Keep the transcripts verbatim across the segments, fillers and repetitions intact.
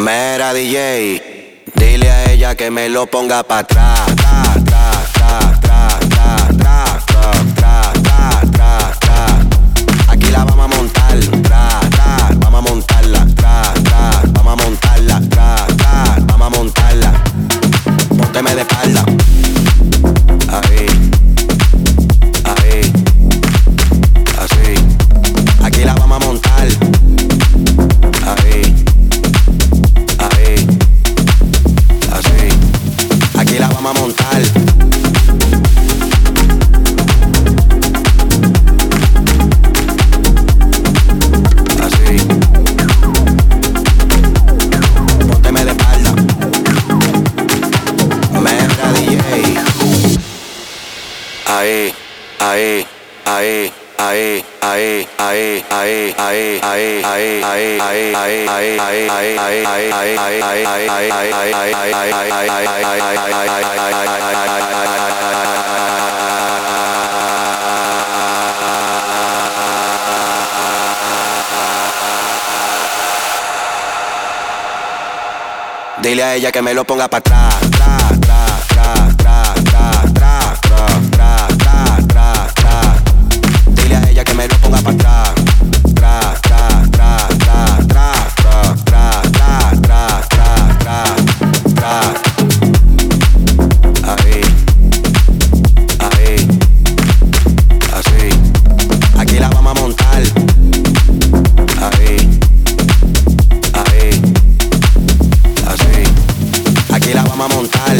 Mera D J, dile a ella que me lo ponga pa' atrás. Tra, tra, tra, tra, tra, tra, tra, tra, tra, tra, tra. Aquí la vamos a montar. Tra, tra, vamos a montarla. Tra, tra, vamos a montarla. Tra, tra, vamos a montarla. Pónteme de espalda. Ahí, ahí, así. Aquí la vamos a montar. Ahí, ahí, así. Aquí la vamos a montar. Así. Pónteme de espalda. Mera D J. Ahí, ahí, ahí. Ahí, ahí, ahí, ahí, ahí, ahí, ahí, ahí, ahí, ahí, ahí, ahí, dile a ella que me lo ponga pa' atrás. Tra, tra, tra, tra, tra, tra, tra, tra, tra, tra, tra. Dile a ella que me lo ponga pa' atrás. Tra, tra, tra, tra, tra, tra, tra, tra, tra, tra, tra, tra. Ahí, ahí, así. Aquí la vamos a montar. Ahí, ahí, así. Aquí la vamos a montar.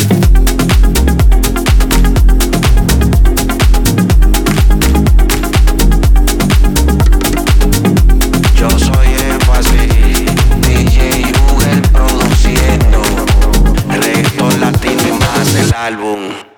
Yo soy Énfasis, D J Google produciendo el reggaetón latino y más el álbum.